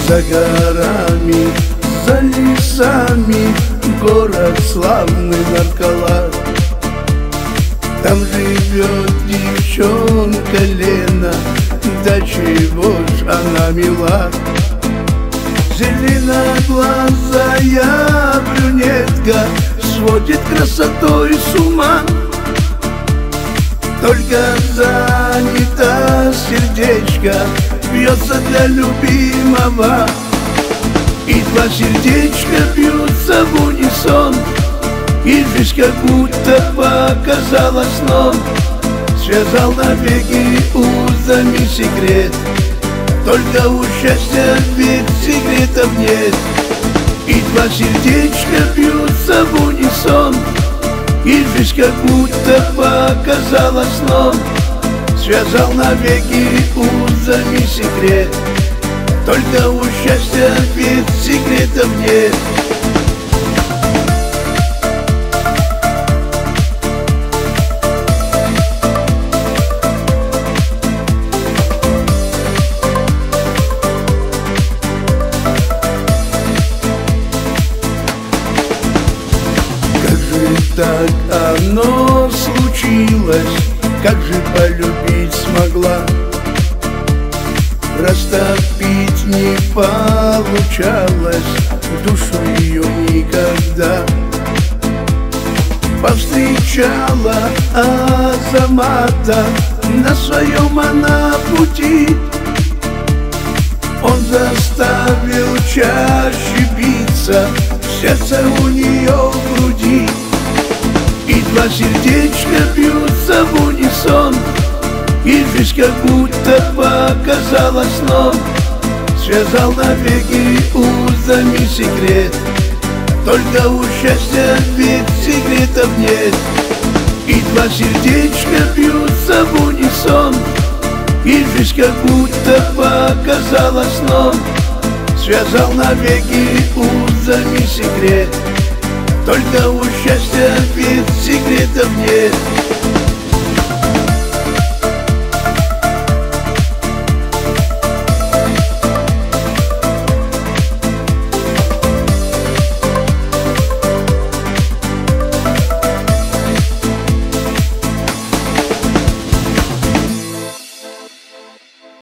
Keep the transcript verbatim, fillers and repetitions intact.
За горами, за лесами город славный Наркала. Там живет девчонка Лена, да чего ж она мила. Зеленоглазая брюнетка сводит красотой с ума. Только занято сердечко, бьется для любимого. И два сердечка бьются в унисон, и жизнь как будто показалась сном. Связал навеки узами секрет, только у счастья ведь секретов нет. И два сердечка бьются в унисон, и жизнь как будто показалась сном. Связал навеки узами секрет, только у счастья ведь секретов нет. Так оно случилось, как же полюбить смогла. Растопить не получалось душу ее никогда. Повстречала Азамата на своем она пути. Он заставил чаще биться сердце у нее в груди. И два сердечка бьются в унисон, и жизнь как будто показалась сном. Связал навеки узами секрет, только у счастья ведь секретов нет. И два сердечка бьются в унисон, и жизнь как будто показалась сном. Связал навеки узами секрет, только у счастья ведь секретов нет.